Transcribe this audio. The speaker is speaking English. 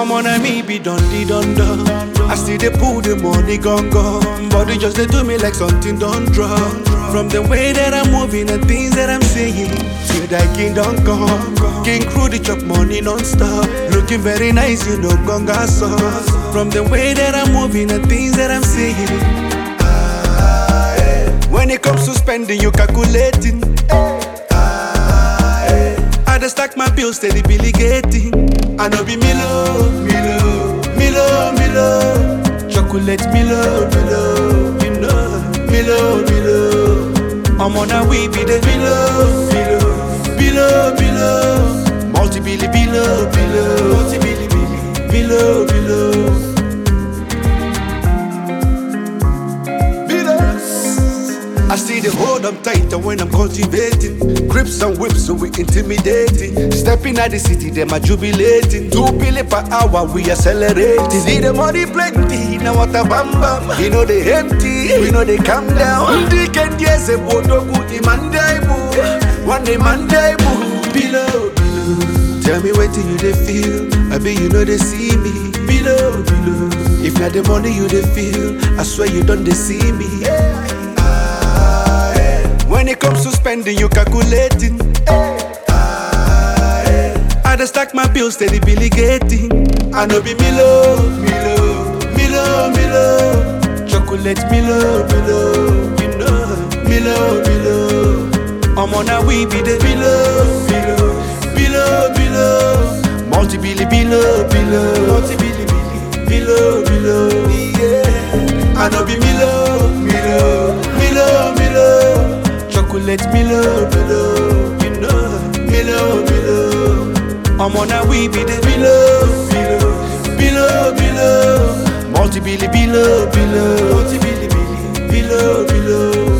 I'm on a me be dundee dunda. I still they pull the money gone. Body just they do me like something don't drop. From the way that I'm moving and things that I'm saying, till that kingdom come. King crew the chop money non-stop. Looking very nice, you know, gonga sauce. From the way that I'm moving and things that I'm saying. When it comes to spending, you calculating. I just stack my bills, steady Billy getting. I know be Milo, Milo, Milo, Milo. Chocolate Milo, Milo, you know, Milo, Milo. I'm on a we be the Milo, Milo, Milo, Milo. Multi-billy, Milo, Milo, multi-billy, Milo, Milo. I see the hold I'm tighter when I'm cultivating. Grips and whips, so we intimidating. Stepping at the city, them are jubilating. 2 billion per hour, we accelerating. See the money plenty, now what a bam bam. You know they empty, we know they calm down. Dick and yes, a bodo good, mandaibu. One day mandaibu. Below, below. Tell me what you they feel. I bet you know they see me. Below, below. If not the money you they feel, I swear you don't they see me. When it comes to spending, you calculating. I just stack my bills, steady Billy getting. I know be Milo, Milo, Milo, Milo. Chocolate Milo, Milo, you know, Milo, Milo. I'm on a we be the Milo, Milo, Milo, Milo. Multi-billy, Milo, Milo, multi-billy, Milo, Milo. Yeah, I know be Milo, Milo, Milo, Milo. Chocolate Milo, Milo, you know, Milo, Milo. I'm on a we be the Milo, Milo, Milo, Milo. Multi-billy, Milo, Milo, multi-billy, Milo, Milo.